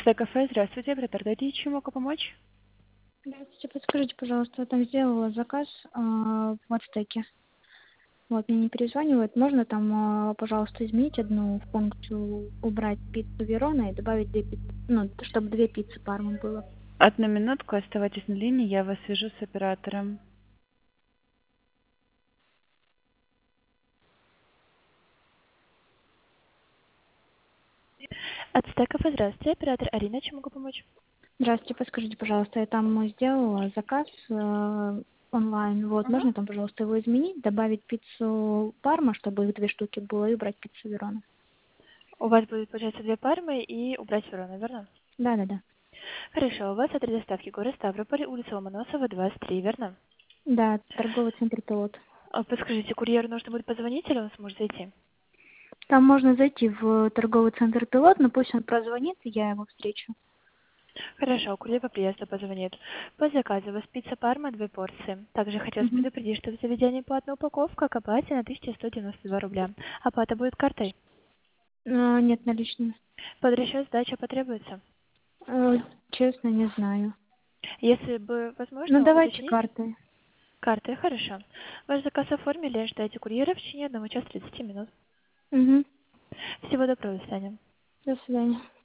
АЦТ-кафе, здравствуйте, оператор Дайте, чем могу помочь? Здравствуйте, подскажите, пожалуйста, я там сделала заказ в Ацтеке. Вот, мне не перезванивают. Можно там, пожалуйста, изменить одну функцию, убрать пиццу Верона и добавить две пиццы, ну, чтобы две пиццы Парма было. Одну минутку, оставайтесь на линии, я вас свяжу с оператором. АЦТ-кафе, здравствуйте, оператор Арина, чем могу помочь? Здравствуйте, подскажите, пожалуйста, я там сделала заказ онлайн. Вот, Мгм. можно там, пожалуйста, его изменить, добавить пиццу Парма, чтобы их две штуки было, и убрать пиццу Верона. У вас будет, получается, две пармы и убрать Верона, верно? Да-да-да. Хорошо, у вас адрес доставки город Ставрополь, улица Ломоносова, 23, верно? Да, торговый центр «Пилот». Подскажите, курьеру нужно будет позвонить или он сможет зайти? Там можно зайти в торговый центр «Пилот», но пусть он прозвонит, и я его встречу. Хорошо, курьер по приезду позвонит. По заказу у вас пицца Парма, 2 порции. Также хотелось Мгм. предупредить, что в заведении платная упаковка к оплате на 1192 рубля. Оплата будет картой. Нет, наличными. Под расчет сдача потребуется. Э, Честно, не знаю. Если бы Ну, возможно давайте уточнить картой. карты, хорошо. Ваш заказ оформили, ждайте курьера в течение 1 часа 30 минут. Угу. Всего доброго, до свидания. До свидания.